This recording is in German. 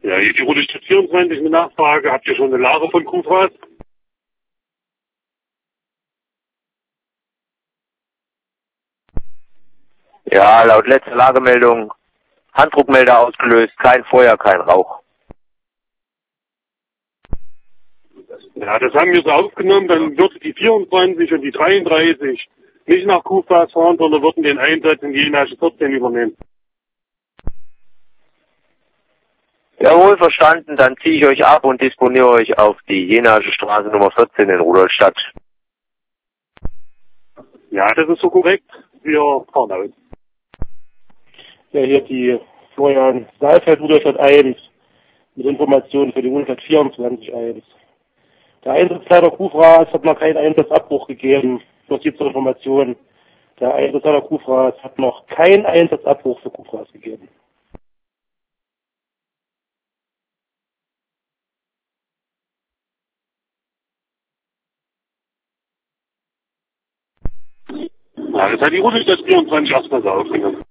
Ja, hier die Route Stadt 24 mit Nachfrage. Habt ihr schon eine Lage von Kufras? Ja, laut letzter Lagemeldung Handdruckmelder ausgelöst, kein Feuer, kein Rauch. Ja, das haben wir so aufgenommen. Dann würde die 24 und die 33 nicht nach Kufras fahren, sondern würden den Einsatz in die Jenasche 14 übernehmen. Jawohl, verstanden, dann ziehe ich euch ab und disponiere euch auf die Jenasche Straße Nummer 14 in Rudolstadt. Ja, das ist so korrekt. Wir fahren aus. Ja, hier die Florian Saalfeld, Rudolstadt 1, mit Informationen für die Rudolstadt 24 1. Der Einsatzleiter Kufras hat noch keinen Einsatzabbruch gegeben. Nur die zur Information. Der Einsatzleiter Kufras hat noch keinen Einsatzabbruch für Kufras gegeben. Ja, das hat die Route Stadt 24 erstmal so aufgenommen.